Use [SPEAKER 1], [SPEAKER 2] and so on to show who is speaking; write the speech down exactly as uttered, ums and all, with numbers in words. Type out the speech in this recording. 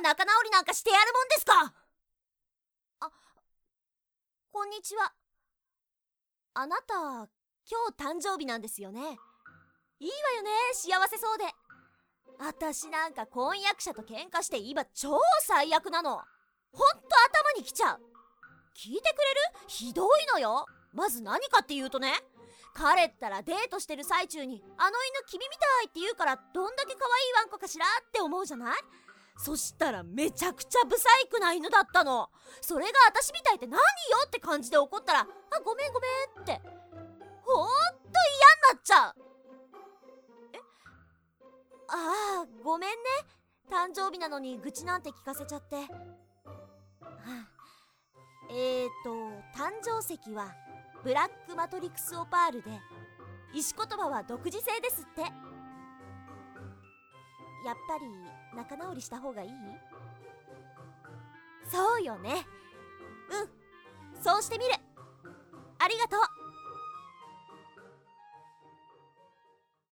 [SPEAKER 1] 仲直りなんかしてやるもんですか。あ、こんにちは。あなた、今日誕生日なんですよね。いいわよね、幸せそうで。あたしなんか婚約者と喧嘩して今超最悪なの。ほんと頭にきちゃう。聞いてくれる？ひどいのよ。まず何かっていうとね、彼ったらデートしてる最中にあの犬君みたいって言うからどんだけ可愛いワンコかしらって思うじゃない。そしたらめちゃくちゃブサイクな犬だったの。それが私みたいって何よって感じで怒ったら、あ、ごめんごめんって。ほんと嫌になっちゃう。えああ、ごめんね。誕生日なのに愚痴なんて聞かせちゃって。はあ、えーと誕生石はブラックマトリクスオパールで、石言葉は独自性ですって。やっぱり仲直りした方がいい？そうよね。うん、そうしてみる。ありがとう。